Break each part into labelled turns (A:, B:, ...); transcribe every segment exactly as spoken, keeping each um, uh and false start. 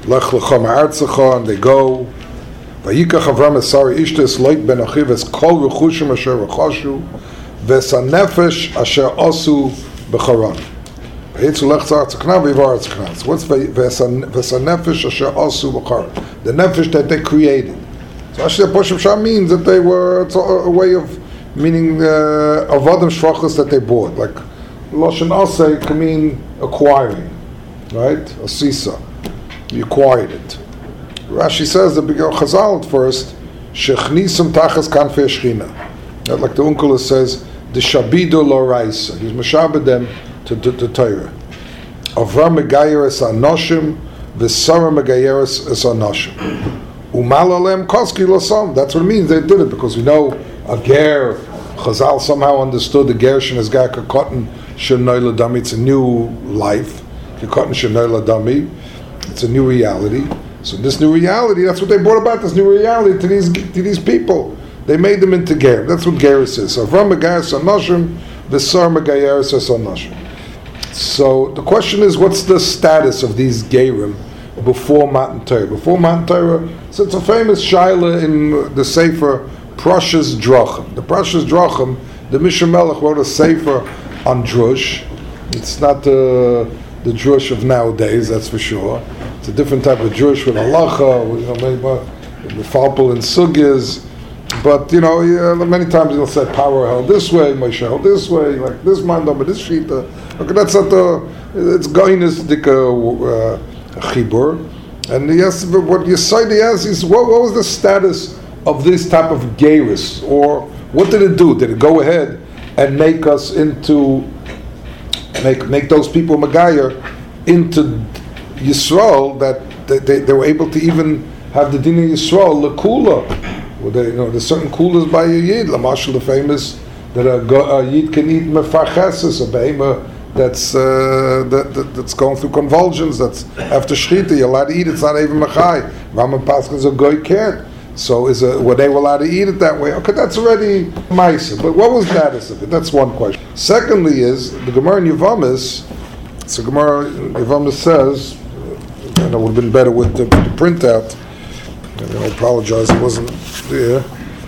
A: Lech lecha ma'artzecha, and they go. Vayikach Avram es Sara ishtes loit ben achiv es kol rechushim asher rechashu ves hanefesh asher asu b'charan. Vayitzu lech tzar tzakna v'yivar tzakna. So what's ves hanefesh asher asu b'charan? The nefesh that they created. So actually, Poshem Shah means that they were, it's a, a way of meaning uh, avodim shvachos that they bought. Like Lashon Aseh can mean acquiring, right? Asisa, you acquired it. Rashi says that because Chazal at first, shechnisum tachas kanfei shechina. Like the uncle says, the shabido lo raisa. He's mashabed them to the Torah. Avram megayer es anoshim, v'sara megayer es anoshim. Umal alem koski losam. That's what it means. They did it because we know a ger. Chazal somehow understood the ger shenes ger kakotten shenoi ladami. It's a new life. Kakotten shenoi ladami. It's a new reality. So this new reality, that's what they brought about. This new reality to these to these people. They made them into ger. That's what gerus is. So Avram megayer sanoshim, v'sar megayer sanoshim. So the question is, what's the status of these gerim before Matan Torah? Before Matan Torah, so it's a famous shaila in the Sefer Prashas Drachim. The Prashas Drachim, the Mishnah Melech wrote a Sefer on Drush. It's not the the Drush of nowadays, that's for sure. It's a different type of Drush with halacha, with, you know, maybe the falpel and sugis. But you know, yeah, many times he'll say power held this way, Moshe held this way, like this mandam, but this shita. Okay, that's not the. It's goinus dika chibur. And yes, what Yesodi asks is, what, what was the status of this type of gerus, or what did it do? Did it go ahead and make us into make make those people Magayer into Yisrael, that they, they, they were able to even have the din of Yisrael lekula? Well, they, you know, there's certain kulas by a yid. Lamashal, the famous that a, a yid can eat mefacheses, a behema that's uh, that, that that's going through convulsions. That's after shchita, you're allowed to eat. It's not even machai. Rambam Paschal is a goy can't. So is a, were they allowed to eat it that way? Okay, that's already ma'isa. But what was the status of it? That's one question. Secondly, is the Gemara in Yevamis. So Gemara in Yevamis says, and it would have been better with the, the printout. I apologize, it wasn't there.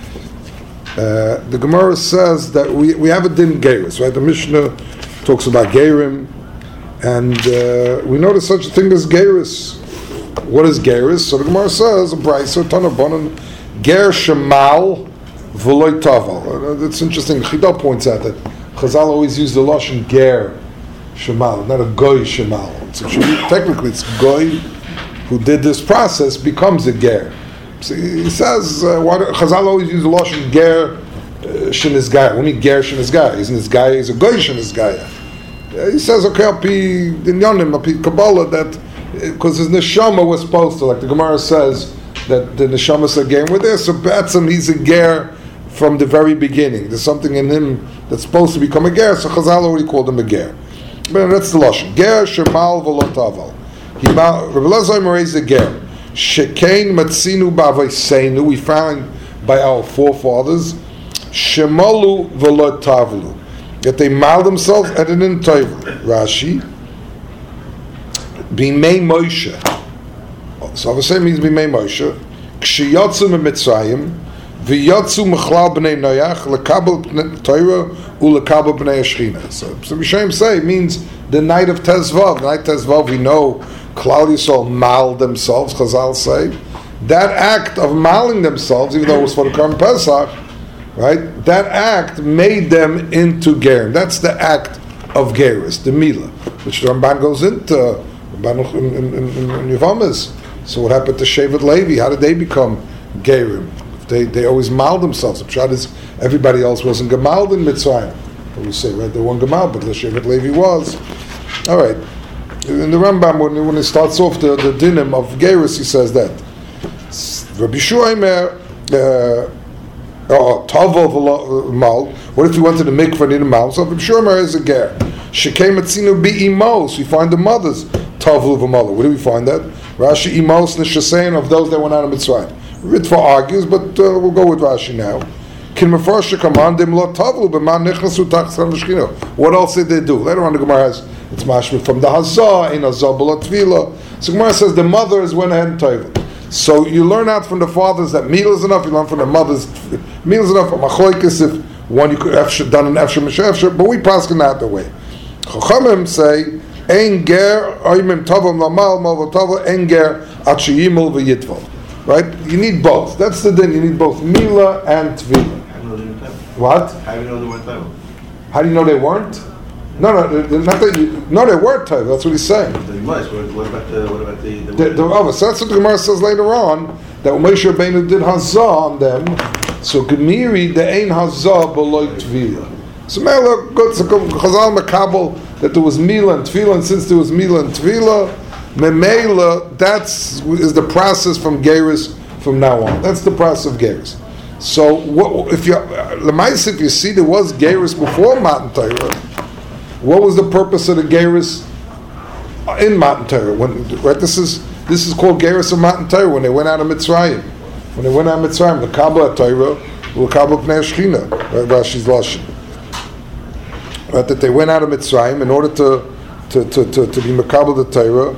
A: Uh, the Gemara says that we, we have a din gerus, right? The Mishnah talks about gerim, and uh, we know there's such a thing as gerus. What is gerus? So the Gemara says, a brayso ton of bonon ger shemal v'loy taval. It's interesting. Chida points out that Chazal always used the lashon ger shemal, not a goy shemal. So technically, it's goy who did this process becomes a ger. So he says, uh, why do, Chazal always use the lashon ger shenizgaya. When he ger shenizgaya, isn't this guy is a goy shenizgaya? Uh, he says, okay, I'll be dinyanim, I'll be Kabbalah, that because his neshama was supposed to, like the Gemara says, that the neshama said ger were there, so Batsam he's a ger from the very beginning. There's something in him that's supposed to become a ger, so Chazal already called him a ger. But that's the lashon. Ger shemal v'lo taval. Rabbi Elazar is a ger. Shekain matzinu b'avayseinu, we found by our forefathers, shemalu v'lo tavlu, that they mal themselves at an intoivel. Rashi, b'mei Moshe. So obviously it means b'mei Moshe. K'shiyotzu me'mitzrayim, v'yotzu m'chlal b'nei Noach, l'kabel Torah, u'l'kabel b'nei Ashchina. So, so Rishonim say it means the night of Tezvav. The night of Tezvav, we know Klal Yisrael mal themselves, Chazal say. That act of maling themselves, even though it was for the Karm Pesach, right? That act made them into Gerim. That's the act of Geris, the Mila, which the Ramban goes into Ramban in, in, in, in Yevamis. So what happened to Shevet Levi? How did they become Gerim? They they always maled themselves. The pshat is everybody else wasn't gemald in Mitzrayim. We say, right, they weren't gemald, but the Shevet Levi was. All right. In the Rambam, when, when it starts off the, the dinim of Geris, he says that Rabbi Shuaimer Tavo Mal. What if he wanted to make for an mal? So Rabbi Shuaimer is a ger. Shekem etzinu bi imos. We find the mothers Tavu v'Mal. Where do we find that? Rashi imos l'shasein of those that went out of Mitzrayim. Ritva argues, but uh, we'll go with Rashi now. What else did they do? Later on the Gemara has, it's mashma from the hazah, in hazah b'la tvila. So Gemara says the mothers went ahead and toivel. So you learn out from the fathers that meal is enough, you learn from the mothers, meal is enough, machoikis if one you could have done an efshir mishefshir, but we pass it out the way. Chachamim say, ein ger, oimim tavam lamal, mal v'tavam, ein ger, atshiyimul v'yitval. Right? You need both. That's the din. You need both Mila and Tvila. What?
B: How do you know they weren't Taiva?
A: How do you know they weren't? No, no, they're not that you, no, they were Taiva. That's what he's saying.
B: They must. What, what about the what about the the,
A: the, the oh, so that's what the Gemara says later on, that when Moshe Rabbeinu did Hazah on them, so Gemiri the Ein Hazah below Tvila. So Mela good. So Chazal Makabel that there was Mila and Tvila, and since there was Mila and Tvila, Memela, that's is the process from Geras from now on. That's the process of Geras. So what, if you Lemais, if you see there was Geras before Matan Torah, what was the purpose of the Geras in Matan Torah? When right, this is this is called Geras of Matan Torah when they went out of Mitzrayim. When they went out of Mitzrayim, the Kabbalah Torah, the Kabbalah Pnei Shechina, right? Rashi's Lashon. Right, that they went out of Mitzrayim in order to to to to, to be Makabel the Torah.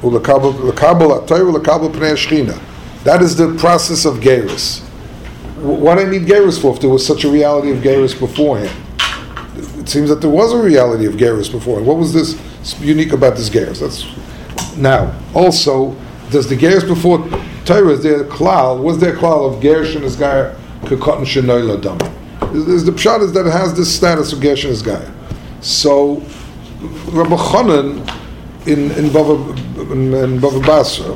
A: That is the process of Geras. What I need Geras for if there was such a reality of Geras beforehand? It seems that there was a reality of Geras beforehand. What was this unique about this Geras? That's now also does the Geras before Torah is there klal? Was there klal of Gersh and his guy kekatan shenoy ladam? The pshat is that it has this status of Gersh and his guy. So Rabbi Chanan in in Bava in, in Bava Basra,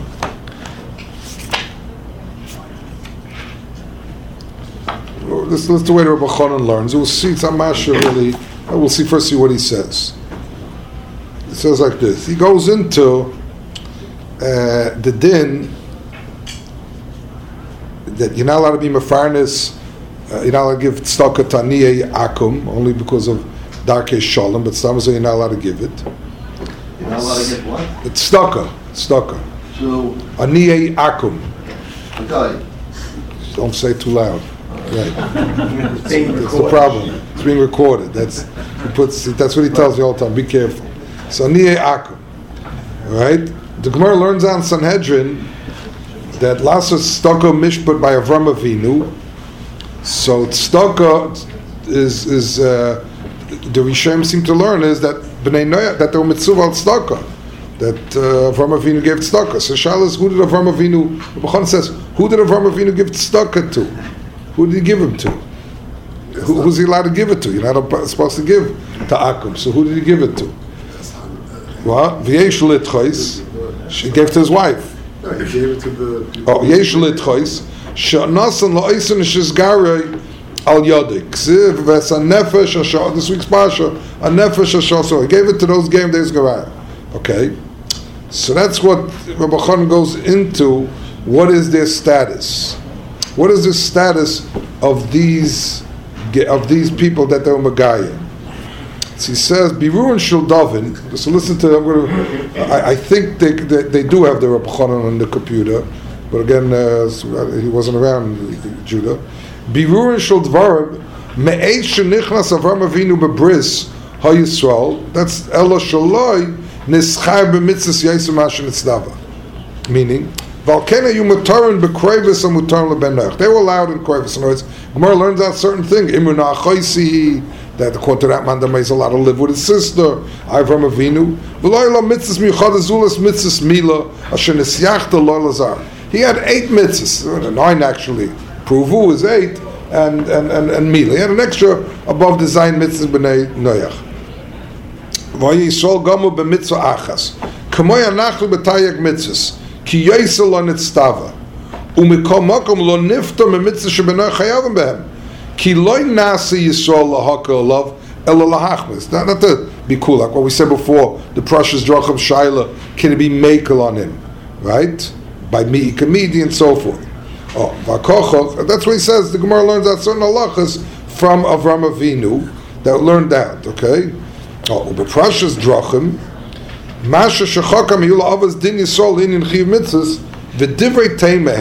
A: this is the way Rabbi Chanan learns. We'll see it's a masha really. We'll see first see what he says. It says like this. He goes into uh, the din that you're not allowed to be mefarnes, uh, you're not allowed to give tzedakah taniyei akum only because of darkei shalom, but some say you're not allowed to give it.
B: You're not allowed to get what?
A: It's tzedakah, tzedakah.
B: So
A: Aniyei akum.
B: okay.
A: Don't say it too loud. Right.
B: It's being
A: That's
B: recorded.
A: the problem. It's being recorded. That's he puts. That's what he tells you all the time. Be careful. So Aniyei akum. Right. The Gemara learns on Sanhedrin that lasa tzedakah mishpat by Avram Avinu. So tzedakah is is uh, the Rishonim seem to learn is that b'nei noyach that they were mitzvah al tzedakah, that uh, Avram Avinu gave tzedakah. So Shalas, who did Avram Avinu? Rabbi says, who did Avram Avinu give tzedakah to? Who did he give him to? Who, who's he allowed to give it to? You're not supposed to give to Akum. So who did he give it to? What? V'yesh litchois. She gave to his wife.
C: No, he gave it to the.
A: Oh, yesh litchois. She'nasan la'oisen shizgarei al yodik. Ksiv v'es a nefesh asher. This week's parsha. A nefesh asher. So he gave it to those game days garaya. Okay. So that's what Rabbi Chanan goes into. What is their status? What is the status of these of these people that they're Megaya? So he says, Birur Shel Davin. So listen to. I'm gonna, I, I think they, they they do have the Rabbi Chanan on the computer, but again, uh, he wasn't around in Judah. Birur Shel Dvarim Me'ei Shenichnas Avram Avinu beBris HaYisrael. That's Elo Shaloi Nischar b'Mitzvos Yosem Hashem Nitzdava. Meaning. They were allowed in Koivus. In other words, Gemara learns out certain things. Imruna Achoisi, that according to that man, the is allowed to live with his sister. Avram Avinu. He had eight mitzvahs, nine actually. Pruvu is eight, and and and, and Mila. He had an extra above the Zayin mitzvahs b'nei Noach. Vayisol gamu b'mitzvah achas. Kamoy anachlu b'tayag mitzvahs. Ki yisel lo nitztava, umikol makom lo nifta memitzah shebenoy chayavim behem. Ki loy nasi yisrael lahaka olav ela lahachmis. Not, not to be cool, like what we said before, the Prashas Dracham Shaila, can it be makel on him, right? By mi kamidi and so forth. Oh, vakochov. That's what he says. The Gemara learns out certain halachas from Avram Avinu that learned out. Okay. Oh, the Prashas Dracham. Masha shechakam yula avas din yisrael in chiv mitzvahs v'divrei teimein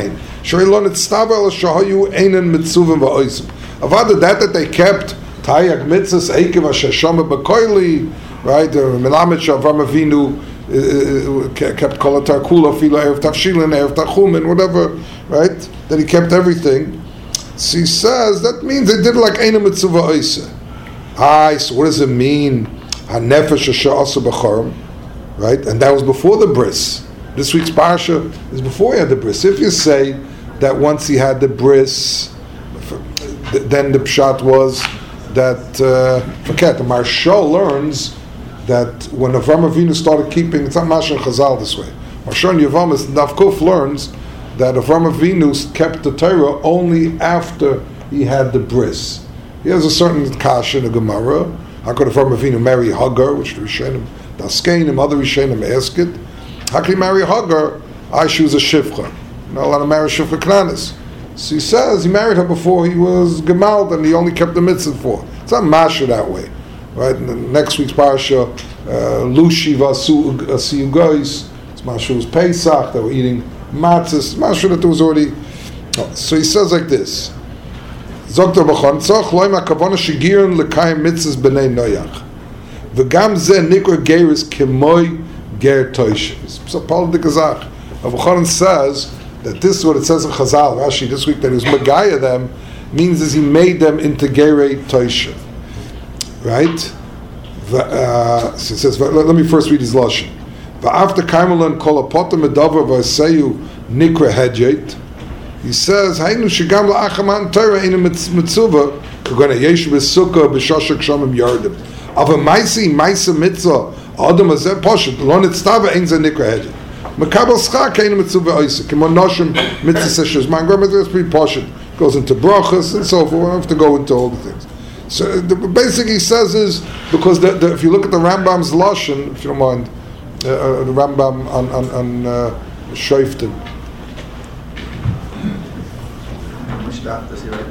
A: Sheilon Tztava El Shahayu Einen Mitzuvim Va'oisim. Avad that that they kept Tayak Mitzvahs Eikev Hashashama B'Koili, right? The Melamed Shavram Avinu kept Kol HaTarkula Fila Erev Tavshilin Erev Tachumin, whatever, right? That he kept everything. So he says that means they did like Einen Mitzvah Oisa. Ah, so what does it mean? HaNefesh Asher Asa B'Chorim, right? And that was before the bris. This week's parsha is before he had the bris. If you say that once he had the bris, then the pshat was that uh, forget the Marshal learns that when Avram Avinu started keeping, it's not Mashal Chazal this way. Marshal Yavamis Navkuf learns that Avram Avinu kept the Torah only after he had the bris. He has a certain kasha in the Gemara. How could Avram Avinu marry Hagar, which the Rishonim Daskenim, other Rishonim ask it? How can he marry Hagar? I she was a shifcha. Not allowed to marry shifcha Knanis. So he says he married her before he was gemald, and he only kept the mitzvah for. It's not masha that way, right? In the next week's parsha, Lushi vasu guys. It's masha was Pesach. They were eating matzahs. Masha that there was already. Oh, so he says like this. Zokter b'chon tzach loim hakavona shigirin lekayim mitzvahs b'nei noyach. V'gam ze nikra geris kemoi ger toishiv. So Paul de Kazach, Avuchanan says that this is what it says in Chazal, Rashi, this week, that he was Magaya them, means is he made them into Gerei Toishiv. Right? Uh, so it says, let, let me first read his Lashon. V'after Kaimelan kol apotem edavar v'aseyu nikra hedjet. He says, Hainu shigam la'achaman Torah in a mitzvah, k'gona yesh b'sukkah b'shoshak shomim yardim. Ava maisi, maisa mitzvah, adam hazeh poshet, lo nitztava ein ze nikra hedjet. Makabel schak ain't mitzvah oisa. Kimo noshim mitzvah seshes. My grandmother is pretty posh. Goes into brachas and so forth. We don't have to go into all the things. So the basic he says is because the, the, if you look at the Rambam's lashon, if you don't mind, uh, uh, the Rambam on on, on uh, Shoiften.
B: Which daf does he write?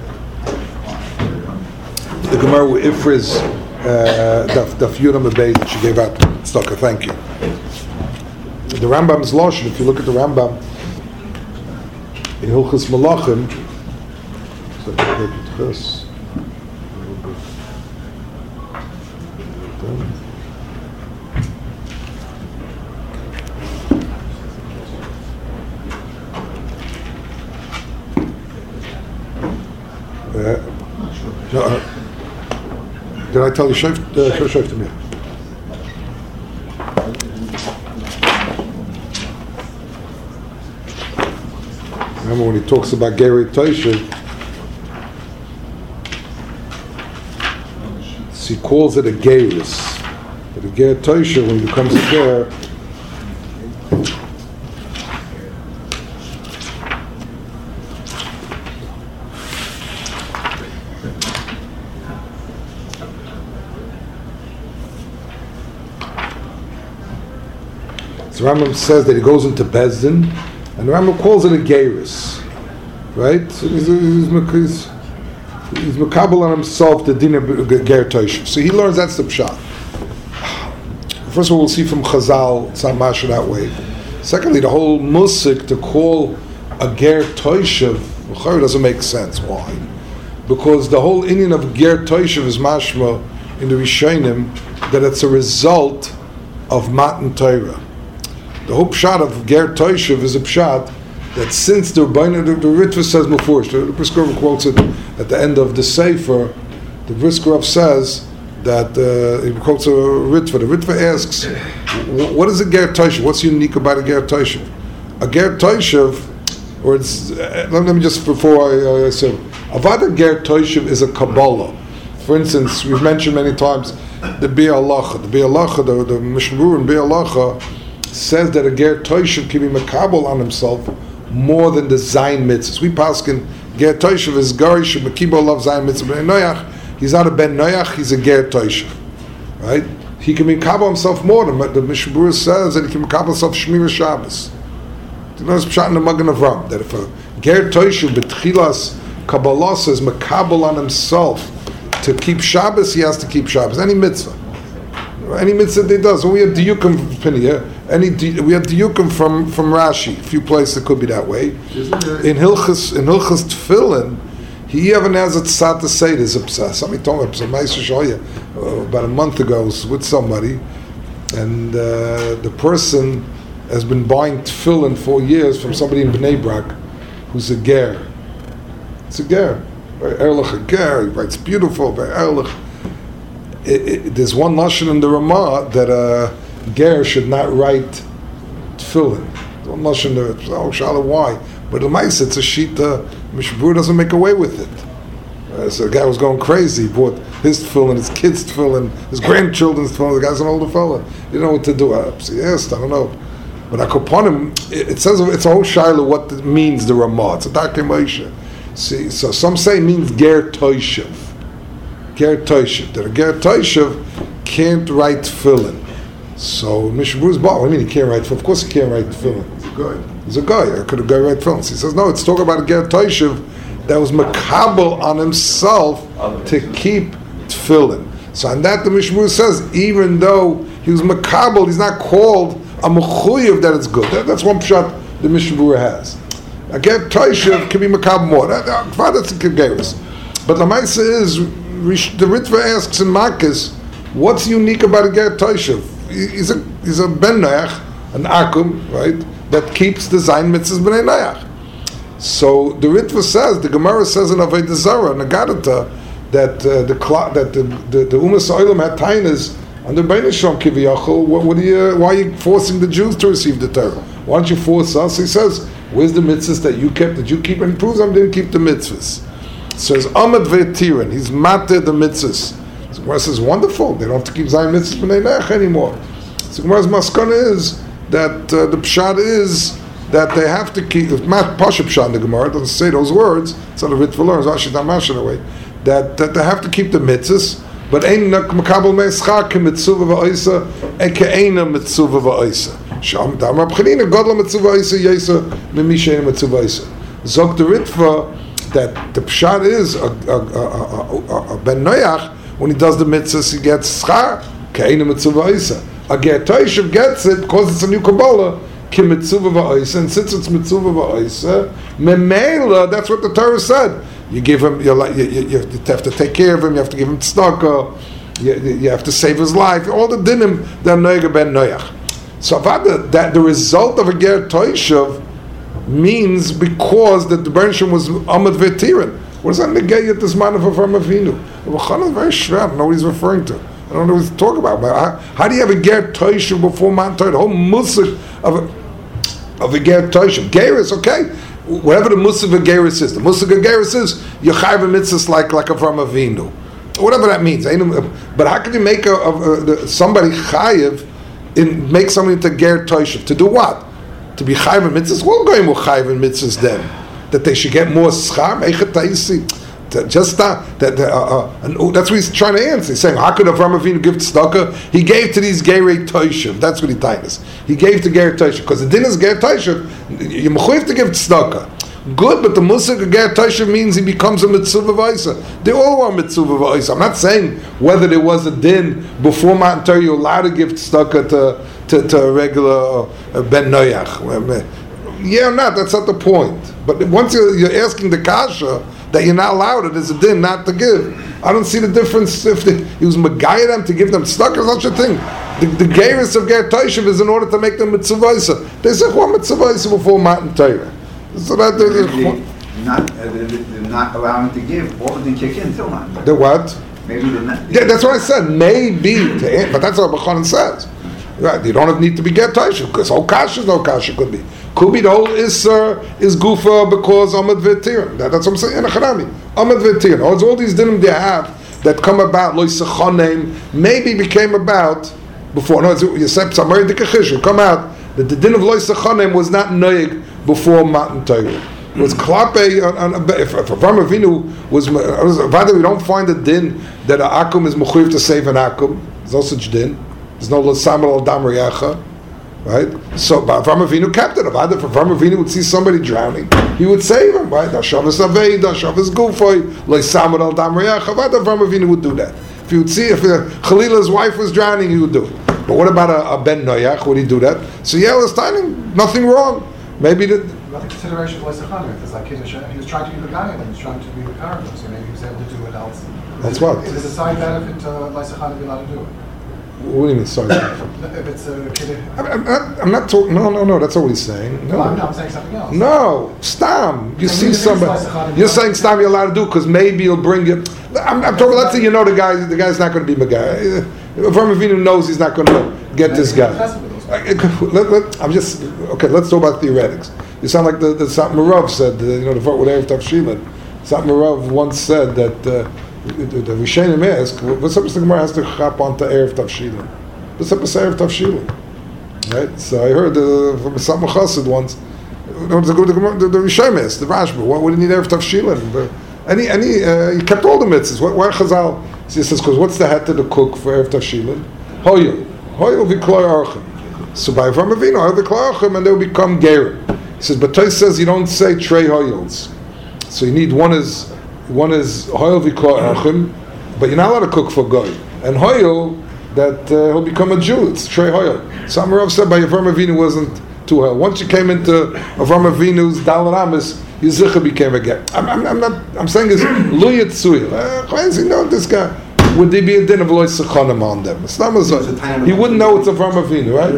A: The Gemara with Ifriz uh, daf daf Yudam Abayz that she gave out. Stocker, thank you. The Rambam's lashon, if you look at the Rambam in Hilchos Malachim, so this. Uh, no, uh, did I tell you Shaif uh, Shaif to me? Remember when he talks about Gerei Toishiv, he calls it a Geirus. But a Gerei Toishiv, when he becomes a Ger, so Rambam says that he goes into Bezdin, and the Rambam calls it a Geirus, right? So he's, he's, he's, he's makabel on himself the din of Ger Toishiv. So he learns that's the pshat. First of all, we'll see from Chazal, it's not masha that way. Secondly, the whole musik to call a Ger Toishiv doesn't make sense. Why? Because the whole Indian of Ger Toishiv is mashma in the Rishonim that it's a result of Matan Torah. The whole pshat of Ger Toishiv is a pshat that since the Rebbeinu, the, the Ritva says before, the Brisker quotes it at the end of the Sefer, the Brisker says that, uh, he quotes a Ritva, the Ritva asks, what is a Ger Toishiv? What's unique about a Ger Toishiv? A Ger Toishiv, or it's, uh, let me just, before I, I say, Avad Ger Toishiv is a Kabbalah. For instance, we've mentioned many times, the Bi'alacha, the Bi'alacha, the, the Mishmur and Bi'alacha, says that a Ger Toishiv can be makabel on himself more than the Zayin mitzvahs. We paskin Ger Toishiv is Garish Makibel of Zayin mitzvah. Ben Noach, he's not a Ben Noach, he's a Ger Toishiv, right? He can be makabel himself more than the Mishmur says that he can makabel himself Shmira Shabbos. You know, it's pshat in the Magen Avram that if a Ger Toishiv betchilas Kabbalah says makabel on himself to keep Shabbos, he has to keep Shabbos. Any mitzvah. Any mitzvah that he does. When we have diyukim piniyah, Any we have diukim from from Rashi. A few places it could be that way. In Hilchas in Hilchas Tefillin, he even has a tzad to say this. Somebody told me uh, about a month ago with somebody, and uh, the person has been buying tefillin for years from somebody in Bnei Brak, who's a ger. It's a ger, very ehrlich a ger. He writes beautiful, very ehrlich. It, it, there's one lashon in the Ramah that a ger should not write tefillin. There's one lashon there. Oh, shala, why? But the mice, it's a shita. Mishnah Berurah doesn't make away with it. Uh, so the guy was going crazy. He bought his tefillin, his kids' tefillin, his grandchildren's tefillin. The guy's an older fella. He didn't know what to do. I yes, I don't know. But Akoponim, it, it says it's a whole shaila what it means, the Ramah. It's a Darkei Moshe. See, so some say it means ger toishev. Ger toishev. That a ger toishev can't write tefillin. So Mishnah Berurah's bar, what do you mean he can't write tefillin? Of course he can't write tefillin.
B: He's a guy.
A: He's a guy. I could have guy write tefillin. He says, no, it's talking about a ger toishev that was makabel on himself to keep tefillin. So on that the Mishnah Berurah says, even though he was makabel, he's not called a mechuyev that it's good. That, that's one pshat the Mishnah Berurah has. A ger toishev can be makabel more. That, that, that's a kegeris. But the Maisa is, the Ritva asks in Makis, what's unique about a ger toishev? He's a he's a ben noach, an akum, right? That keeps the zayin mitzvahs b'nei noach. So the Ritva says, the Gemara says in Avodah Zarah, Nagadata, that uh, the that the the, the Umas Olam had tainas under Bein Shalom Kiviyachol. What, what are you? Why are you forcing the Jews to receive the Torah? Why don't you force us? He says, where's the mitzvahs that you kept, that you keep? And he proves them didn't keep the mitzvahs. So it's Amad Ve'tirin. He's mated the mitzvahs. So Gemara says, wonderful. They don't have to keep zayin mitzvahs b'nei noach anymore. So Gemara's maskana is that uh, the pshat is that they have to keep, it's not pasha pshat in the Gemara, it doesn't say those words, it's not a Ritva learns, Rashi Damash in a way, that, that they have to keep the mitzvahs, but ein makabel me'eschar ke-mitzuvah va'oisa, eke-eina mitzuvah va'oisa. Sham damar b'chanina, godla mitzuvah va'oisa, yesa, mimi she'eina mitzuvah va'oisa. Zog the Ritva, that the pshat is, a, a, a, a, a ben noach, when he does the mitzvahs, he gets schar, ke-eina mitzuvah va'oisa. A ger toishev gets it because it's a new Kabbalah, ki mitzvah va'oisa, and since it's mitzvah va'oisa, memela, that's what the Torah said. You give him, you, you, you, you have to take care of him, you have to give him tzedakah, you, you have to save his life, all the dinim that noyga ben noyach. So that, that the result of a ger toishev means because that the Bereshim was amad ve'tirin. What does that negate at this man of Avraham Avinu? The Bechana is very shred, I don't know what he's referring to. I don't know what to talk about. But how, how do you have a ger toishev before Mount Torah? The whole musik of a, of a ger toishev. Geras, okay. Whatever the musik of Geras is. The musik of Geras is, Yechayv mitzvahs like, like Avraham Avinu. Whatever that means. But how can you make a, a, a, somebody chayiv, in, make somebody into ger toishev? To do what? To be chayiv mitzvahs? We're going with chayiv mitzvahs then. That they should get more schar? Just that, that uh, uh, and that's what he's trying to answer. He's saying, how could Avraham Avinu give tzedakah? He gave to these gerei toishev. That's what he tells us. He gave to gerei toishev because the din is gerei toishev. You mechuyev to give tzedakah. Good, but the musik of gerei toishev means he becomes a mitzvah v'oisa. They all are mitzvah v'oisa. I'm not saying whether there was a din before Mount Torah you're allowed to give tzedakah to to, to a regular uh, ben noyach. Yeah or not? That's not the point. But once you're, you're asking the kasha that you're not allowed, it is a din not to give. I don't see the difference if the, he was megayah them to give them tzedakah, such a thing. The, the geirus of ger toishev is in order to make them mitzvahisa. They say one mitzvahisa before Matan Torah. So that they're,
B: they're not uh, they're, they're not allowing to give. All didn't kick in till Matan Torah.
A: The what?
B: Maybe they're not.
A: Yeah, that's what I said. Maybe, to, but that's what B'chanan says. Right? You don't need to be ger toishev because whole kasha is no kasha could be. Could be the whole Isser is Gufa because Amad Ve'tirin. That, that's what I'm saying. In a Chanami. Amad Ve'tirin. All, all these dinim they have that come about, Lo Yisachonim, maybe became about before. No, Yosef Samari Dikachish come out that the din of Lo Yisachonim was not Noyeg before Matan Torah. It was Klape, if Avraham Avinu was, rather we don't find a din that an Akum is Mechuyev to save an Akum. There's no such din. There's no L'samel al Dam Riyacha. Right? So, but Avraham Avinu kept it. If Avraham Avinu would see somebody drowning, he would save him, right? Dashav is Avei, Dashav is Gufoy, Lo Yisamud al Dam Reach. Avraham Avinu would do that. If you would see, if uh, Khalila's wife was drowning, he would do it. But what about a, a Ben Noyach? Would he do that? So Yael is telling nothing wrong. Maybe the
C: What the consideration of Leisachana? If it's like Kiddush, he was trying to be the guy, and he was trying to be the Karabim, so maybe he was able to do it else.
A: That's what?
C: Is it a side benefit to Leisachana to be allowed to do it?
A: What do you mean, sorry?
C: If it's a Kiddush.
A: I'm, I'm not, I'm not talking, no, no, no, that's not what he's saying. No,
C: Well, I'm, I'm saying something else.
A: no, Stam. You
C: I
A: see
C: mean,
A: somebody, you're saying Stam you're allowed to do because maybe he'll bring you. I'm, I'm talking, let's say you know the guy, the guy's not going to be Megay. Avram Avinu knows he's not going to get this guy. Let, let, I'm just, okay, let's talk about theoretics. You sound like the, the Satmar Rav said, uh, you know, the vote with Erev Tavshilin. Satmar Rav once said that uh, the, the Rishonim ask, what's up with the Gemara has to chap onto Erev Tavshilin? What's up with Erev Tavshilin? Right? So I heard uh, from Satmar Chassid once, the, the, the, the Rishonim asked, the Rashba, why would he need Erev Tavshilin? But, and he, and he, uh, he kept all the mitzvahs. Why, why Chazal? So he says, because what's the hat to the cook for Erev Tavshilin? Hoyel. Hoyel v'kloi archim. So by Avram Avinu, Hoyel v'kloi archim, and they'll become gerim. He says, but Tosh says you don't say trei hoyels. So you need one is one is hoyel v'kloi archim, but you're not allowed to cook for goy. And hoyel, that uh, he'll become a Jew. It's trei hoyel. Some Rav said by Avram Avinu wasn't too hoyel. Once you came into Avram Avinu's Daled Amos, your zicha became a get. I'm, I'm, I'm not. I'm saying is luyet suya. Uh, you know this guy. Would there be a din of loy sechonim on them? It's not a, he wouldn't know it's Avram Avinu, right?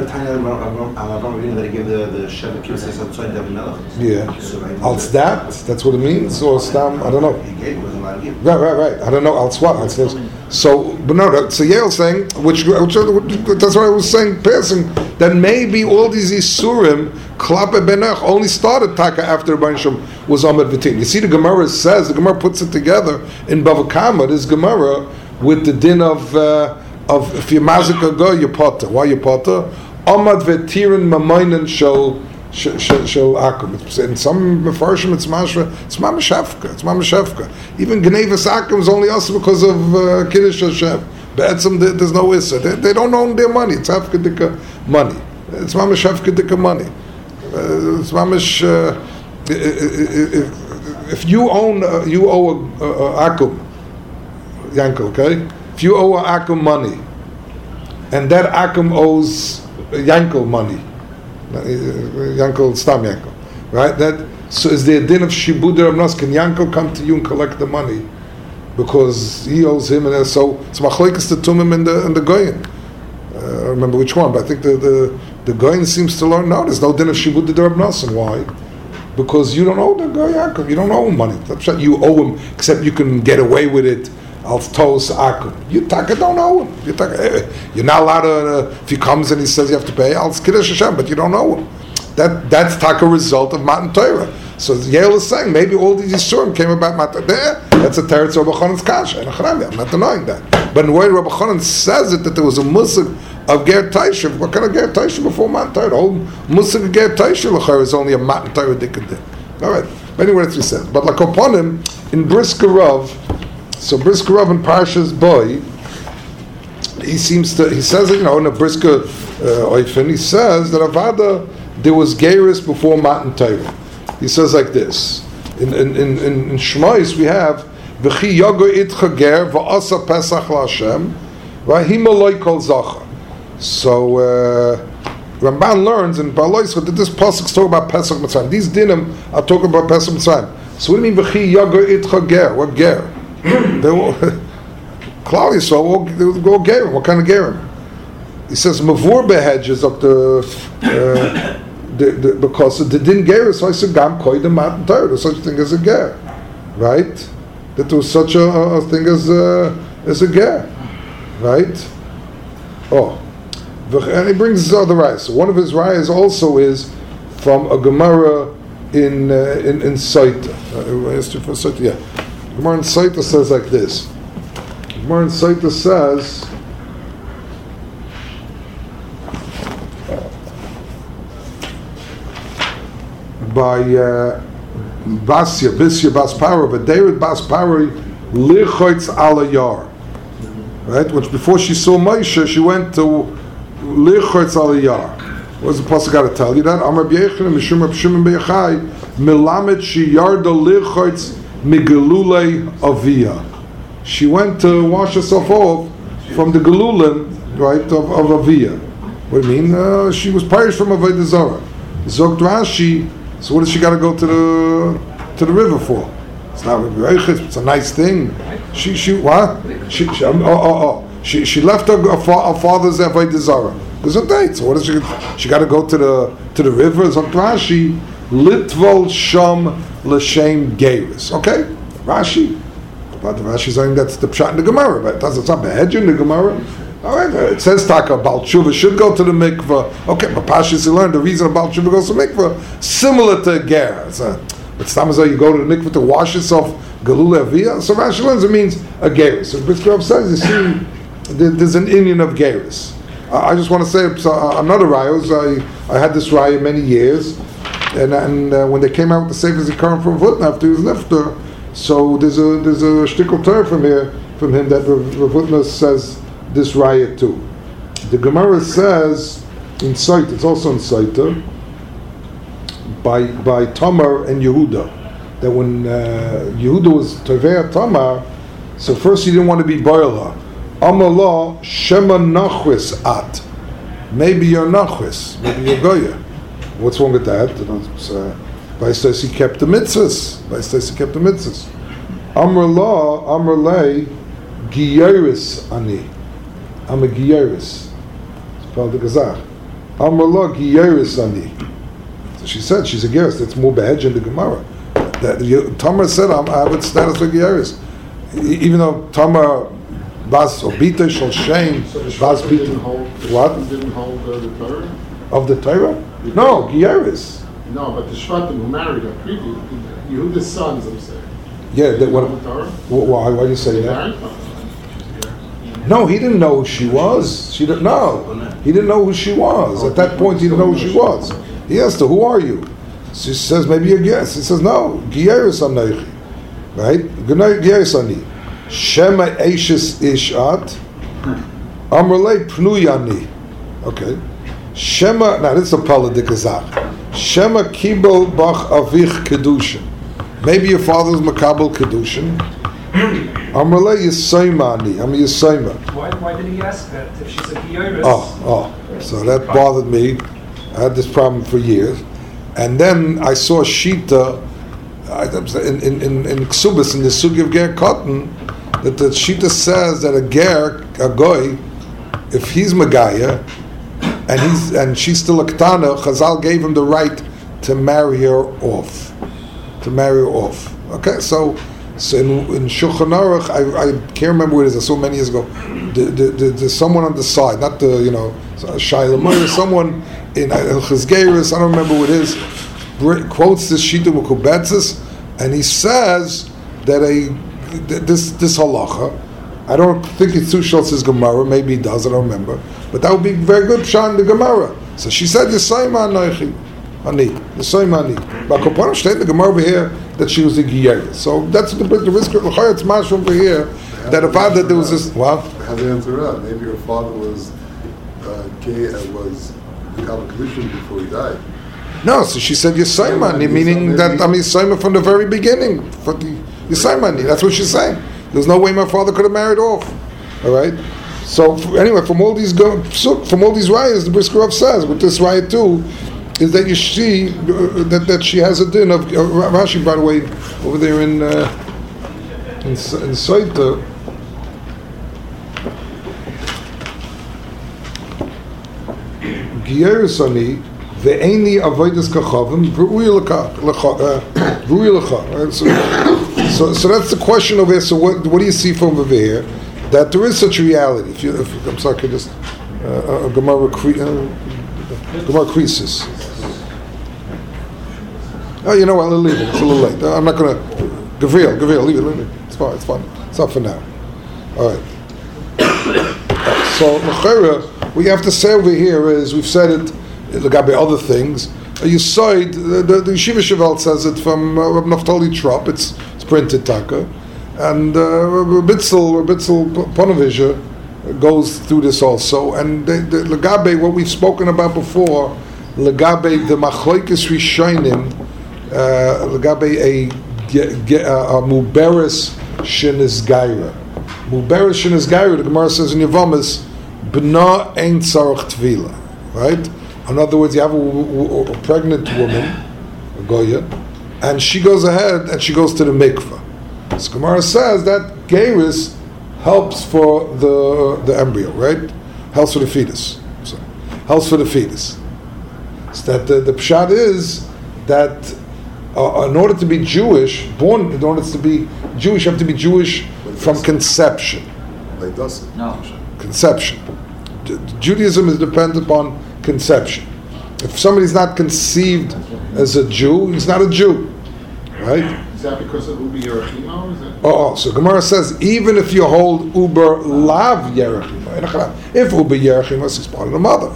A: Yeah. Als that? That's what it means? Or stam? I don't know. Right, right, right. I don't know. Als what? Als so, but no, so Yael's saying, which, which that's what I was saying, passing, that maybe all these Isurim, Klape Benach, only started Taka after Bansham was Ahmed Vitin. You see, the Gemara says, the Gemara puts it together in Bava Kama, this Gemara, with the din of uh, of if you mazik a go you potter. Why you potter? Amad vetirin mamaynen shel shel shel akum. In some mefarshim it's mashra, it's mamashafka, it's mamashafka. Even gnevas akum is only also because of uh, kiddush Hashem. Be'etzim there's no issa. They, they don't own their money. It's afkedika money. It's mamashafkedika money. Uh, it's mamash. Uh, if you own, uh, you owe a, a, a akum. Yankel, okay? If you owe a Akum money, and that Akum owes Yankel money, Yankel, Stam Yankel, right? That so is there a din of Shibud Rabnos? Can Yankel come to you and collect the money because he owes him, and so it's machlekes to Tumim and the and the Goyin. Uh, I don't remember which one, but I think the the the Goyin seems to learn. No, there's no din of Shibud Rabnos, and why? Because you don't owe the guy Yaakov. You don't owe him money. You owe him, except you can get away with it. Alf tos akum. You taka don't owe him. You taka, you're not allowed to. Uh, if he comes and he says you have to pay, I'll kiddush Hashem, but you don't owe him. That that's taka result of Matan Torah. So Yael is saying maybe all these Yisurim came about Matan. There, that's a teretz of Rabbi Chanan's kasha. And I'm not denying that. But in the way Rabbi Chanan says it, that there was a musig of Ger Taishav. What kind of Ger Taishav before Matan Torah? The whole musig of Ger Taishav is only a Matan Torah dikkadim. All right. But anyway, that's what he says. But like upon him in Brisker Rav. So Brisker Rav in Parshas Boy, he seems to, he says, you know, in a Brisker uh, Oifen, he says that Avada, there was Geiris before Matan Torah. He says like this, in in in, in, in Shmois we have, V'chi yogo itcha ger, v'asa pesach la'Hashem, v'himaloi kol zacha. So, uh, Ramban learns in Baloischa that this pasuk is talking about Pesach Mitzrayim. These dinim are talking about Pesach Mitzrayim. So what do you mean, V'chi yogo itcha ger? What ger? They will, Klal Yisrael, they will go gerim. What kind of gerim? He says mavur behedges of the, uh, the, the because the din ger is like a gam koydem matan Torah. There's such a thing as a ger, right? That there was such a, a thing as a, as a ger, right? Oh, and he brings his other rayas. So one of his rayas also is from a Gemara in uh, in in Saita. Uh, I asked you for Saita, yeah. Gemara in Saita says like this. Gemara in Saita says, by uh, Basya, Bisya Bas Parah, but David Bas Parah, Lichotz ala Yar. Right? Which before she saw Moshe, she went to Lichotz ala Yar. What does the pasuk got to tell you that? Amar B'yechon, Mishum Reb Shimon B'Yochai, Melamed she yarda Lichotz Migelulei Aviyah. she went to wash herself off from the Gelulim, right, of, of Aviyah. What do you mean? Uh, she was perished from Avodah Zarah. Zogt Rashi, so what does she got to go to the to the river for? It's not it's a nice thing. She she what? She, she oh oh oh. She she left her, her father's Avodah Zarah. There's a date. So what does she? She got to go to the to the river. Zogt Rashi, Litvol Sham L'Shem Geiris. Okay, Rashi. But Rashi saying that's the pshat in the Gemara, but that's it's not the hedge in the Gemara. All right, it says Taka Baal Tshuva should go to the mikveh. Okay, but Pashas you learned the reason Baal Tshuva goes to the mikveh similar to ger. It's a, but it's not as though you go to the mikveh to wash yourself galula aviyah. So Rashi learns it means a geris. So Brisker Rav says you see there's an Indian of geris. I just want to say so, another rayos. I I had this raya many years, and and uh, when they came out with the Sefer Zikaron from Vutna after he was lifter. So there's a there's a shtickle term from here from him that Rav Hutner says this raya too. The Gemara says in Sait, it's also in Saita by by Tamar and Yehuda that when uh, Yehuda was Tovei Tamar, so first he didn't want to be Boila. Amallah Shema Nachwis At. Maybe you're Nachwis, maybe you're Goya. What's wrong with that? Uh, Vaistais he kept the mitzvahs. Vaistais he kept the mitzvahs. Amr la, Amr lei, Giyaris ani. I'm a Giyaris. It's called the Gazach. Amr la, Giyaris ani. So she said she's a Giyaris. That's more bad in the Gemara. That Tamar said I have its status for Giyaris. Even though Tamar was obita shel shem, was bita. What?
D: Didn't hold uh, the Torah
A: of the Torah? No, Giyaris.
D: No, but the Shvatim who married her previous, Yehuda's sons, I'm saying.
A: Yeah, that, what,
D: Torah?
A: why? Why do you say that? No, he didn't know who she was. She didn't know. He didn't know who she was. At that point, he didn't know who she was. He asked her, "Who are you?" She says, "Maybe you're guess." He says, "No, Giyaris Anochi." Right? Giyaris Ani. Shema Eishis Ishat. Amrlei Pnuyani. Okay. Shema. Now this is a Paladik Azach. Shema Kibel Bach Avich Kedushin. Maybe your father's Makabel Kedushin. Amrle Yisaimani. I'm a Yisaima.
E: Why, why did he ask that if she's a Giyaris?
A: Oh, oh. So that bothered me. I had this problem for years. And then I saw Shita in, in, in, in Ksubis, in the Sugi of Ger Cotton, that the Shita says that a Ger, a Goy, if he's Magaya, and he's and she's still a Ketana, Chazal gave him the right to marry her off. To marry her off. Okay, so so in, in Shulchan Aruch, I, I can't remember what it is, I saw many years ago, the, the, the, there's someone on the side, not the, you know, Shai Lamoyer, someone in El Chizgeris, I don't remember what it is, quotes this Shita Mukubetzis, and he says that a this this halacha, I don't think it's Sushal Gemara, maybe he does, I don't remember, but that would be very good pshat in the Gemara. So she said, Yisayma Anochi, Ani, Yisayma Ani. But Kopanim state in the Gemara over here that she was a Giyer. So that's the the risk of the it's mash over here, that if I that there was this, well,
F: how to answer that? Maybe her father was uh, gay and was become a Christian before he died.
A: No, so she said Yisayma Ani, meaning that I'm Yisayma from the very beginning. For the Yisayma Ani, that's what she's saying. There's no way my father could have married off. All right. So f- anyway, from all these go- from all these rayas, the Brisker Rav says with this raya too, is that you see uh, that, that she has a din of uh, Rashi, by the way, over there in uh, in, in Saita. Giyerisani ve'eni avodas kachavim v'ruy lecha. So, so that's the question over here. So what, what do you see from over here? That there is such a reality. If you, if, I'm sorry, I could just uh, Gemara Gemara Krisis. Oh, you know what? I'll leave it. It's a little late. I'm not going to Gavril, Gavril, leave it, leave it. It's fine. It's fine. It's not for now. All right. So L'chera, what you have to say over here is we've said it. Legabe other things. You saw it. The, the, the Yeshiva Shevel says it from uh, Rab Naftali Trop. It's it's printed taka, and uh, Rabitzel Rabitzel Ponovizha goes through this also. And the, the Legabe, what we've spoken about before, Legabe the Machlokes Rishonim, uh, Legabe a, a, a Muberes Shenis Gaira. Muberish in his Gairu, the Gemara says in Yevomis, B'na ein tzarech tvila. Right? In other words, you have a, a, a pregnant woman, a Goya, and she goes ahead and she goes to the mikveh. So Gemara says that Geiris helps for the the embryo, right? Helps for the fetus. So, helps for the fetus. So that the, the pshat is that uh, in order to be Jewish, born in order to be Jewish, you have to be Jewish from conception.
F: Like doesn't.
B: No.
A: Conception. J- Judaism is dependent upon conception. If somebody's not conceived as a Jew, he's not a Jew, right?
D: Is that because of Ubi Yerachima? Is that?
A: Oh, so Gemara says even if you hold Uber Lav Yerachima, if Uber Yerachima is part of the mother,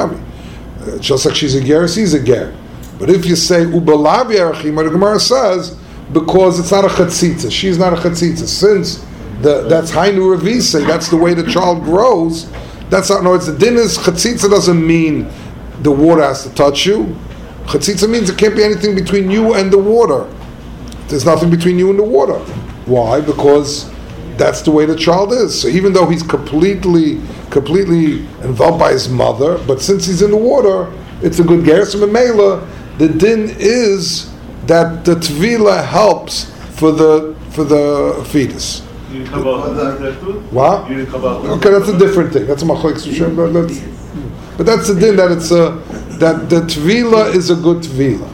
A: uh, just like she's a ger, she's a ger. But if you say Uber Lav Yerachima, the Gemara says because it's not a chatzitza, she's not a chatzitza. Since the, that's Hainu Ravise, that's the way the child grows. That's not. No, it's the din is chatzitza doesn't mean the water has to touch you. Chatzitza means there can't be anything between you and the water. There's nothing between you and the water. Why? Because that's the way the child is. So even though he's completely, completely involved by his mother, but since he's in the water, it's a good gersim and mela. The din is that the tvila helps for the for the fetus.
G: You talk about the tooth?
A: What?
G: You talk about
A: Okay, that's a different thing. That's a machlek Hashem, but that's but that's the din that it's a that the tvila is a good tvila.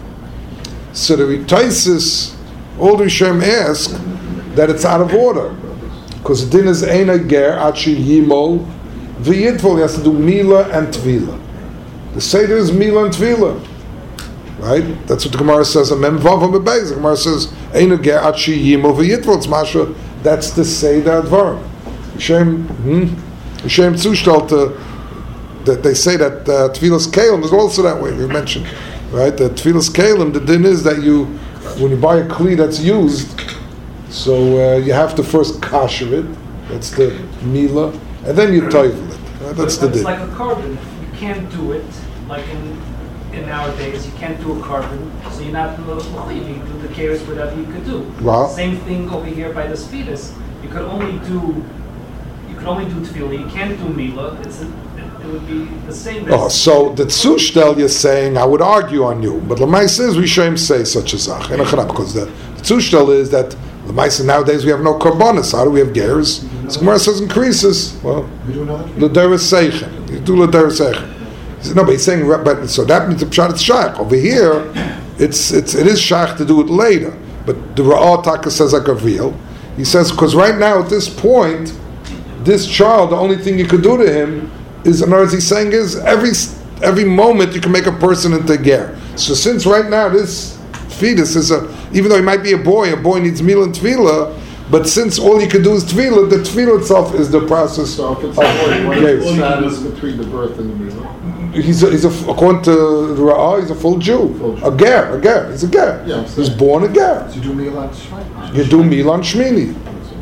A: So the Taisis, all the Rishonim ask that it's out of order because the din is eina ger achi yimol v'yidvol. He has to do mila and tvila. The seder is mila and tvila, right? That's what the Gemara says. A mem vav and bebeis. The Gemara says eina ger achi yimol v'yidvol. It's masha. That's the seder advarim. Rishonim, hmm? Rishonim zustellte that they say that uh, tfilas kelim is also that way. We mentioned, right? That tfilas kelim, the din is that you, when you buy a kli that's used, so uh, you have to first kasher it. That's the mila, and then you toivel it. Right? That's the
E: It's
A: din.
E: like a carbon. You can't do it like in in nowadays. You can't do a carbon, so you're not in the you can do the cares whatever you could do.
A: Wow.
E: Same thing over here by this fetus. You could only do you could only do tefillah. You can't do mila. It's a, it, it would be the same.
A: Oh,
E: as-
A: so the tzushtel you're saying, I would argue on you, but Lamai says we shouldn't say such a zach, because the, the tzushtel is that Lamai says nowadays we have no karbonis. How do we have gers? So Gemara says increases. Well,
C: We do another.
A: the deris seichen. You do the deris seichen. He said, no, but he's saying, but so that means the pshat it's shaykh. Over here, it's it's it is shaykh to do it later. But the Ra'ah Taka says like a real. He says because right now at this point, this child, the only thing you could do to him is, in other words, he's saying is every every moment you can make a person into ger. So since right now this fetus is a, even though he might be a boy, a boy needs mila and tefillah, but since all you can do is tefillah, the tefillah itself is the process
D: So if it's
A: of
D: a boy, what
A: ger.
D: is the status between the birth and the middle?
A: He's a, he's a, according to the Ra'ah, he's a full Jew.
D: Full Jew.
A: A ger, a ger. He's a ger.
D: Yeah, I'm
A: he's
D: saying.
A: born a ger.
C: So you do meal on Shmini.
A: You do Milan Shmini.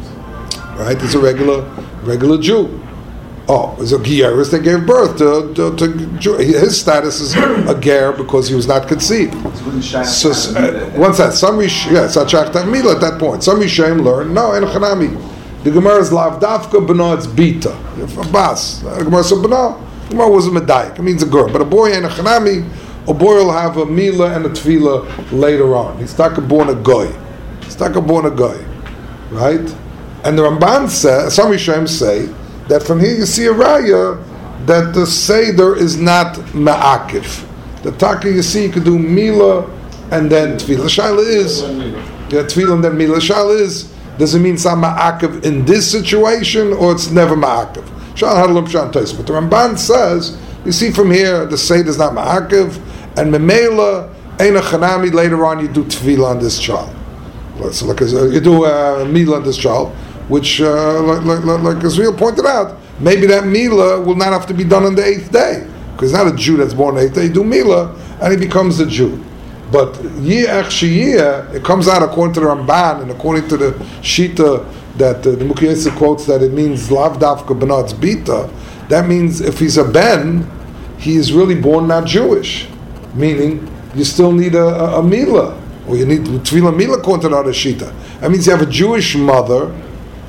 A: Right? He's a regular regular Jew. Oh, he's a Gieris that gave birth to, to, to Jew. His status is a ger because he was not conceived.
B: It's good in Shai-
A: So, uh, once that, some Rish, yeah, it's a Shachta Mila at that point. Some Rishaim learn, no, en Chanami. The Gemara is Lav Dafka, B'no, it's Bita. A Bas. The Gemara said, B'no. The Gemara was a Medayik. It means a girl. But a boy en Chanami, a boy will have a Mila and a Tefillah later on. He's not born a Goy. He's not born a Goy. Right? And the Ramban says, some Rishaim say, that from here you see a raya that the Seder is not Ma'akif. The Taka you see you could do Mila and then Tefillah. Shaila is, yeah, Tefillah and then Mila. Shaila is, does it mean it's not Ma'akif in this situation or it's never Ma'akif? Shaila Hadalim Shan Tais. But the Ramban says, you see from here the Seder is not Ma'akif and Memela, Eina Chanami, later on you do Tefillah on this child. So like uh, you do uh, Mila on this child, which, uh, like, like, like Israel pointed out, maybe that Mila will not have to be done on the eighth day. Because not a Jew that's born on the eighth day, you do Mila, and he becomes a Jew. But Yi'ach Shiyah, it comes out according to the Ramban, and according to the Shita, that uh, the Mukhyesa quotes that it means Lav Dafka Benat's Bita. That means if he's a Ben, he is really born not Jewish. Meaning, you still need a, a, a Mila. Or you need Tefillah Mila according to the other Shita. That means you have a Jewish mother,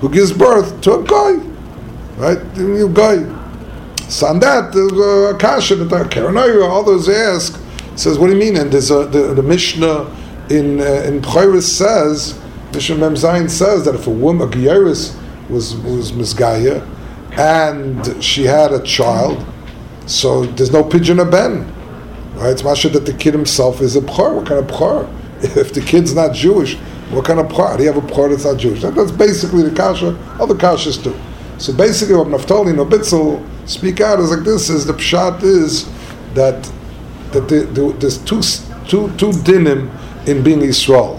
A: who gives birth to a guy, right? A guy. So on that, the Akasha, the Karanoira, all those ask, says, what do you mean? And there's a, the, the Mishnah in uh, in Pchayris says, Mishnah Mem Zayin says that if a woman, a Gyeris, was was Misgaya, and she had a child, so there's no pigeon or ben, right? It's masha that the kid himself is a Bchor. What kind of Bchor? If the kid's not Jewish, what kind of Bchor? Do you have a Bchor that's not Jewish? That, that's basically the Kasha, other Kashas too. So basically what Naftali and Obitzel speak out is like this, is the Pshat is that that the, the, there's two, two, two dinim in being Yisrael.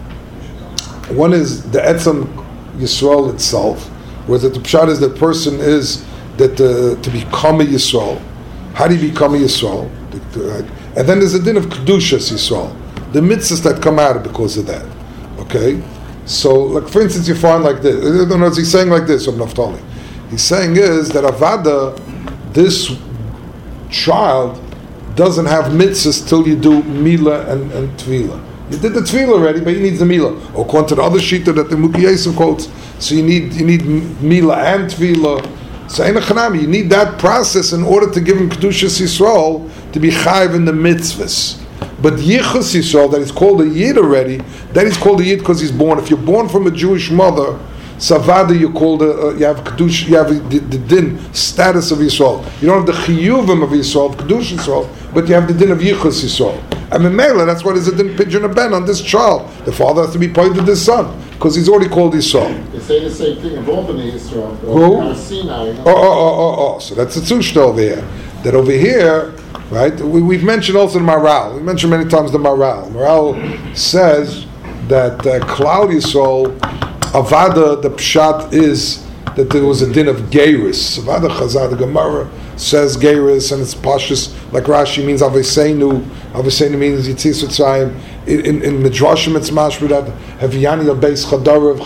A: One is the Etzem Yisrael itself, where the Pshat is the person is that uh, to become a Yisrael. How do you become a Yisrael? And then there's a din of Kedushas Yisrael, the mitzvahs that come out because of that. Okay? So, like for instance, you find like this. I don't know, he's saying like this of Naftali. He's saying is that Avada, this child, doesn't have mitzvahs till you do Mila and, and Tvila. You did the Tvila already, but you need the Mila. Or according to the other Shita that the Muki Yesem quotes, so you need you need Mila and Tvila. So Ein Chanami, you need that process in order to give him Kedushas Yisrael to be Chayiv in the mitzvahs. But Yichus Yisrael, that is called a Yid already, that is called a Yid because he's born. If you're born from a Jewish mother, Savada, you called a, uh, you have Kedush, you have the, the din status of Yisrael. You don't have the Chiyuvim of Yisrael, of Kedush Yisrael, but you have the din of Yichus Yisrael. And Memela, that's what is a din pigeon a ben on this child. The father has to be pointed to this son because he's already called Yisrael.
D: They say the same thing of all the Yisrael.
A: Who?
D: Sinai.
A: Oh, oh, oh, oh, oh. So that's the Tzushta over here. That over here, right? We, we've mentioned also the Maral. We mentioned many times the Maral. Maral says that uh, Klal Yisrael, Avada, the Pshat is that there was a din of Geiris. Avada Chazar, the Gemara says Geiris, and it's Pashas, like Rashi means Aveseinu. Aveseinu means Yitzis Utzayim. In, in, in Midrashim it's mashma that Haviyani al-Beis Chadarev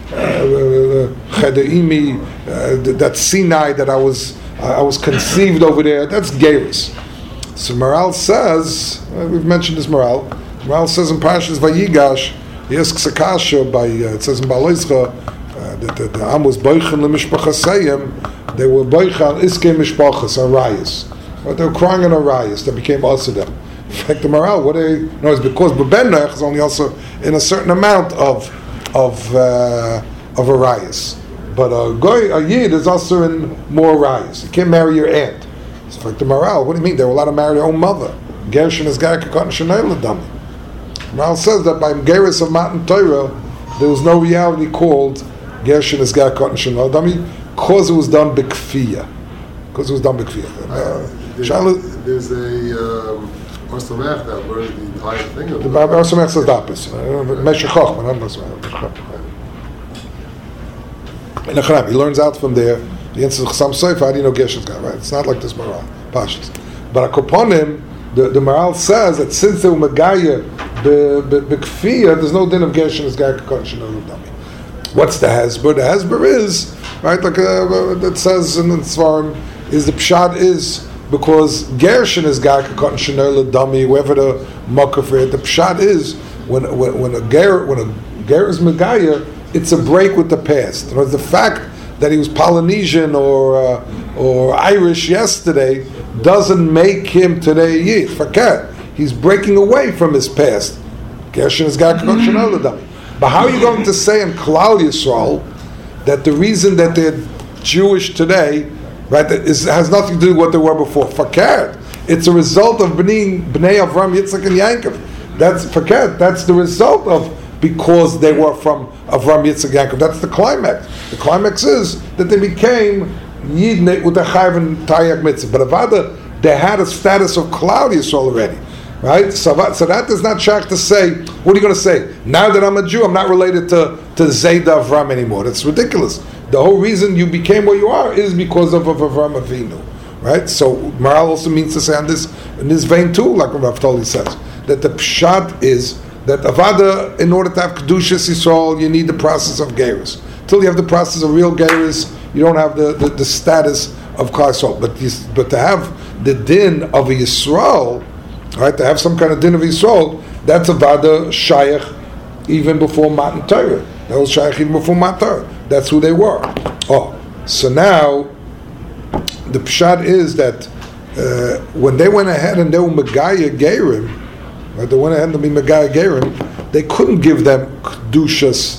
A: Chedeimi, that Sinai that I was I was conceived over there. That's Geiris. So Maral says, uh, we've mentioned this Maral. Maral says in Pashas Vayigash, he asks a kasha by, uh, it says in Baloischa, uh, that the, the Am was boichen lemishpachasayim, they were boichen iske mishpachas, arayas. But they were crying on arayas, that became also them. In fact, the Maral, what they, no, it's because Bebenach is only also in a certain amount of, of, uh, of arayas. But a goy, a yid is also in more arayas. You can't marry your aunt. So like the Maral, what do you mean? They were allowed to marry their own mother. Gershon is Gak Kakot Shanei Ladami. Maral says that by Geras of Matan Torah, there was no reality called Gershon is Gak Kakot Shanei Ladami because it was done b'kfiyah. Because it was done b'kfiyah. Uh,
F: there's, there's a um, Or Samech that learned the entire thing of
A: the Or Samech says the opposite. Meshech Chochma, not Meshech. He learns out from there. The answer is Chasam Sofer. How do you know Gershon's got right? It's not like this Maral Pashas. But Akoponim, the the Maral says that since they were Megaya b'kfiyah, there's no din of Gershon is Gak Kakot Shanei Ladami. What's the Hezber? The Hezber is right, like uh, that says in the Svarim, is the Pshat is because Gershon is Gak Kakot Shanei Ladami, whoever the Makar for it. The Pshat is when when when a ger when a ger is Megaya, it's a break with the past. In other words, the fact that he was Polynesian or uh, or Irish yesterday doesn't make him today a Yid. Forget. He's breaking away from his past. Gershon is Gak Kakot Shanei Ladami. But how are you going to say in Klal Yisrael that the reason that they're Jewish today, right, is, has nothing to do with what they were before? Forget. It's a result of Bnei, Bnei Avram, Yitzchak, and Yaakov. That's forget. That's the result of because they were from Avram, Yitzchak, Yaakov. That's the climax. The climax is that they became Yid with a Chayav and Taryag Mitzvah. But Avada, they had a status of Klal Yisrael already. Right? So, so that is not shak to say, what are you going to say? Now that I'm a Jew, I'm not related to, to Zayda Avram anymore. That's ridiculous. The whole reason you became what you are is because of, of Avram Avinu. Right? So Maral also means to say on this, in this vein too, like Rav Toli says, that the pshat is that Avada, in order to have Kedushas Yisrael, you need the process of Geirus. Until you have the process of real Geirus, you don't have the, the, the status of Klal Yisrael. But, but to have the din of a Yisrael, right, to have some kind of din of Yisrael, that's a vada shayach even before Matan Torah. That was Shayachim Mufum Matar. That's who they were. Oh, so now the pshat is that uh, when they went ahead and they were Megaya Gerim, right, they went ahead and be Megaya Gerim, they couldn't give them Kedushas,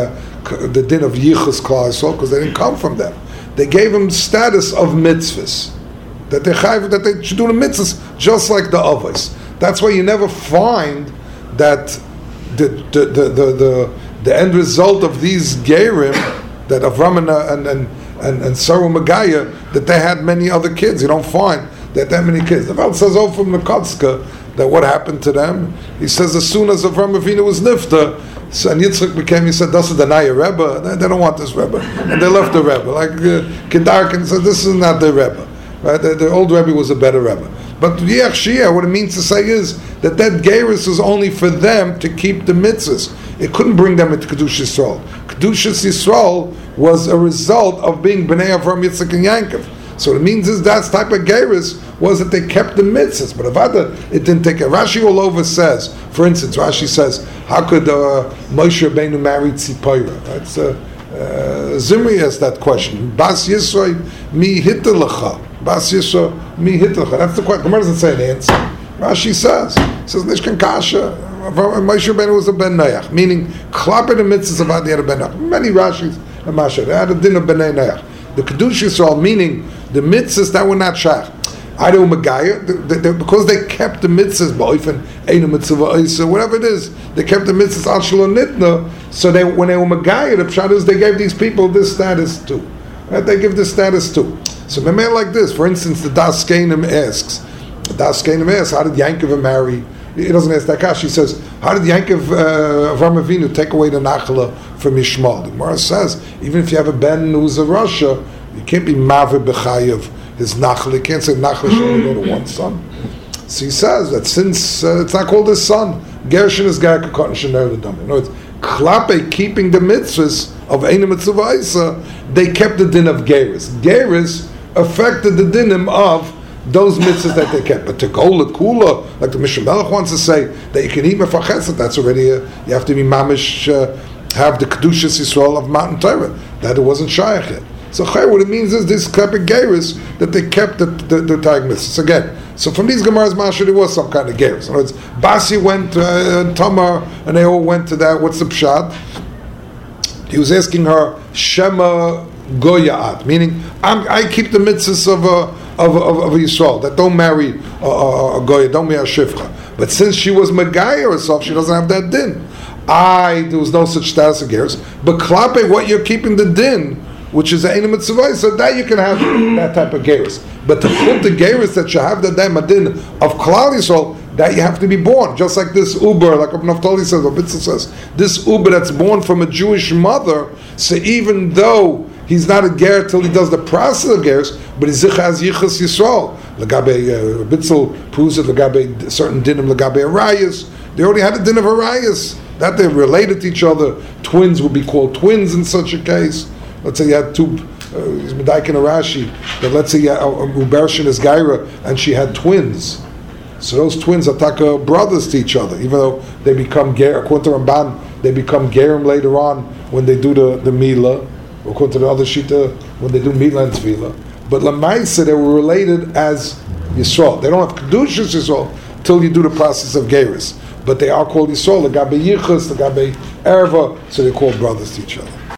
A: uh, the din of Yichus Klal Yisrael, because they didn't come from them. They gave them status of mitzvahs, that they chayv, that they should do the mitzvahs just like the Avos. That's why you never find that the the the the, the, the end result of these Gerim, that Avram and and and, and, and Sarah Megaya, that they had many other kids. You don't find that that many kids. The Val says over from Mekotzka that what happened to them. He says as soon as Avram Avinu was nifta, so, and Yitzchak became, he said, this is the Naya Rebbe. They, they don't want this Rebbe. And they left the Rebbe. Like uh, Kedarkin said, this is not the Rebbe. Right? The, the old Rebbe was a better Rebbe. But Yech Shia, what it means to say is that that Geirus is only for them to keep the mitzvahs. It couldn't bring them into Kedush Yisrael. Kedush Yisrael was a result of being Bnei Avram, Yitzchak, and Yankov. So what it means is that type of Geirus was that they kept the mitzvahs. But Avada, it didn't take it. Rashi all over says, for instance, Rashi says, how could uh, Moshe Rabbeinu marry Tzipora? That's uh, uh, Zimri asked that question. Bas Yisrael mi hitelacha. Bas Yisrael mi hitelacha. That's the question. Gemara doesn't say an answer. Rashi says, says Nishkan Kasha. Moshe Rabbeinu was a ben Noach, meaning klapper the mitzvahs of Adi had a ben Noach. Many Rashis and Masha, they had a din of bnei Noach. The Kedush Yisrael, meaning the mitzvahs that were not shach. I don't Megaya, because they kept the mitzvahs, Ba'ofen, Einu Mitzvah Isa, whatever it is, they kept the mitzvahs Al Shalom Nitna, so they, when they were Megaya, the pshat is they gave these people this status too. Right? They give this status too. So the man like this, for instance, the Das Kainim asks, the Das Kainim asks, how did Yankov marry? He doesn't ask that question. He says, how did Yankov, uh, Avram Avinu, take away the Nachala from Yishmael? The Gemara says, even if you have a Ben who's a Russia, you can't be Maver B'chayev, his Nachal. You can't say Nachal should only go to one son. So he says that since uh, it's not called his son, Gershon is Gai Kakot Shener L'Dam. In other words, Klape, keeping the mitzvahs of Eina Mitzvah Isa, they kept the din of Geris. Geris affected the dinim of those mitzvahs that they kept. But to go lekula, like the Mishnah Melech wants to say, that you can eat mefacheset, that's already, a, you have to be mamish, uh, have the Kedushas Yisrael of Matan Torah. That it wasn't shaykh yet. So what it means is this klepe Geris, that they kept the, the, the Tag mitzvahs. Again, so from these Gemaras Masha, there was some kind of Geris. In other words, Basi went to uh, Tamar, and they all went to that. What's the pshat? He was asking her, Shema Goya'at, meaning, I'm, I keep the mitzvahs of a, of, of, of a Yisrael, that don't marry a, a, a Goya, don't marry a Shifcha. But since she was Megaya herself, she doesn't have that din. I, there was no such status of Geris. But Klape, what you're keeping the din, which is the Eina Mitzvah, so that you can have that type of Geris. But to put the Geris that you have the din of Klal Yisrael, that you have to be born. Just like this Uber, like Naftali says, or Bitzel says, this Uber that's born from a Jewish mother, so even though he's not a ger till he does the process of geris, but he's has yichus Yisrael. Lagabe Bitzel proves it. Lagabe certain dinim. Lagabe arayas. They already had a din of arayas that they related to each other. Twins would be called twins in such a case. Let's say you had two. He's Medaik and Rashi. That let's say you had Ubershin is Gaira and she had twins. So those twins are taka brothers to each other, even though they become ger. According to Ramban, they become gerim later on when they do the the mila. According to the other shita, when they do mila and tefillah. But lamaisa, they were related as Yisrael. They don't have kedushas Yisrael till you do the process of geris. But they are called Yisrael. The gabe yichus, the gabe erva, so they're called brothers to each other.